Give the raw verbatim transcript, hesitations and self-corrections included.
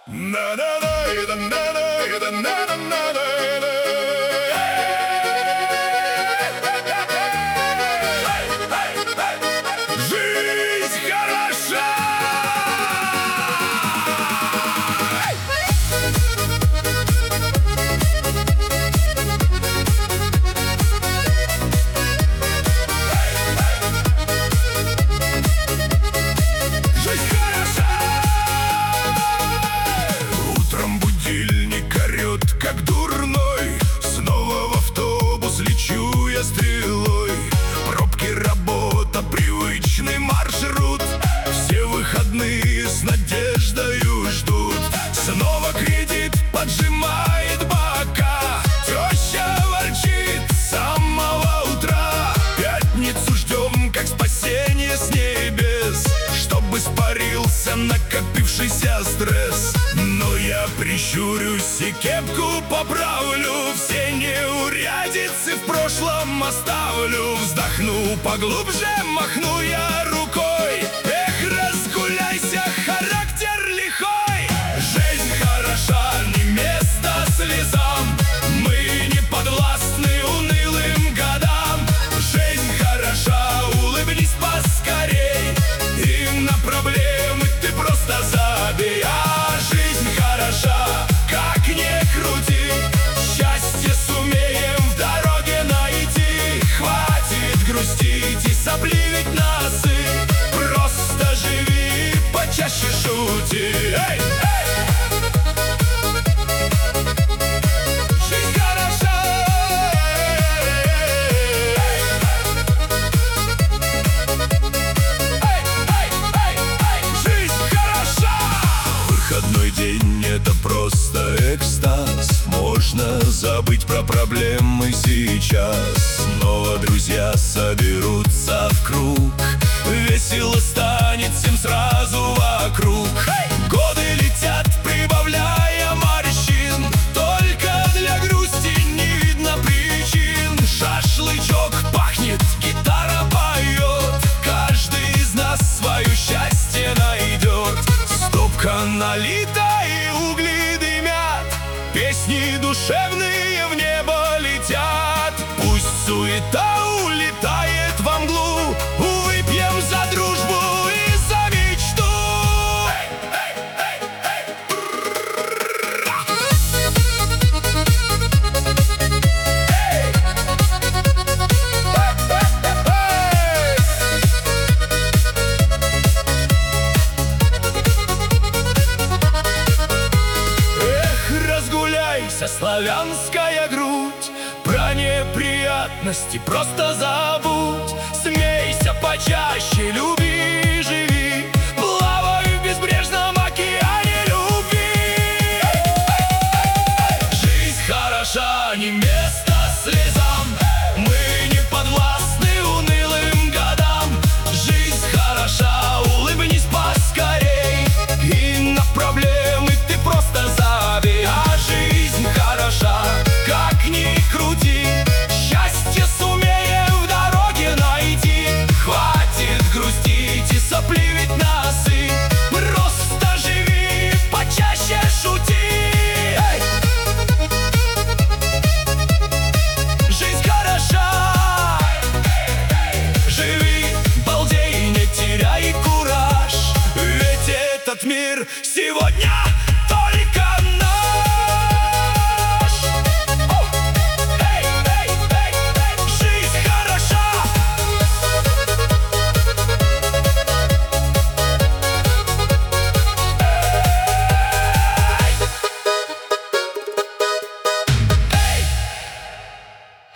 Жизнь хороша! Жизнь хороша! Утром будильник орет, как дурной. Снова в автобус лечу я стрелой. Пробки, работа, привычный маршрут. Все выходные с надеждою ждут. Снова кредит поджимает бока. Теща ворчит с самого утра. Пятницу ждем, как спасение с небес, чтобы испарился накопившийся стресс. Но я прищурюсь и кепку поправлю. Все неурядицы в прошлом оставлю. Вздохну поглубже, махну я рукой. Эх, разгуляйся, характер лихой. Жизнь хороша, не место слезам. Мы не подвластны унылым годам. Жизнь хороша, улыбнись поскорей. И на проблемы ты просто забей. А жизнь хороша, как ни крути. Счастье сумеем в дороге найти. Хватит грустить и сопли ведь носы. Просто живи, почаще шути. Эй, эй! Жизнь хороша! Эй, эй, эй, эй! Жизнь хороша! Выходной день — это просто экстаз. Можно забыть про проблемы сейчас. Снова друзья соберутся в круг. Весело станет всем сразу вокруг. Годы летят, прибавляя морщин. Только для грусти не видно причин. Шашлычок пахнет, гитара поет. Каждый из нас свое счастье найдет. Стопка налита и угли дымят. Песни душевные в небо летят. Пусть суета улетает во мглу. Выпьем за дружбу и за мечту. Эй, эй, эй, эй. Эй. Эх, разгуляйся, славянская грудь. Про неприятности просто забудь. Смейся почаще, люби, живи. Плавай в безбрежном океане любви. Жизнь хороша, не место слезам. Мы не подвластны унылым годам. Жизнь хороша, улыбнись поскорей. И на проблемы ты просто забей. А жизнь хороша, как ни крути. Счастье сумеем в дороге найти. Хватит грустить и сопли ведь носы. Просто живи, почаще шути. Эй! Жизнь хороша. Живи, балдей, не теряй кураж. Ведь этот мир сегодня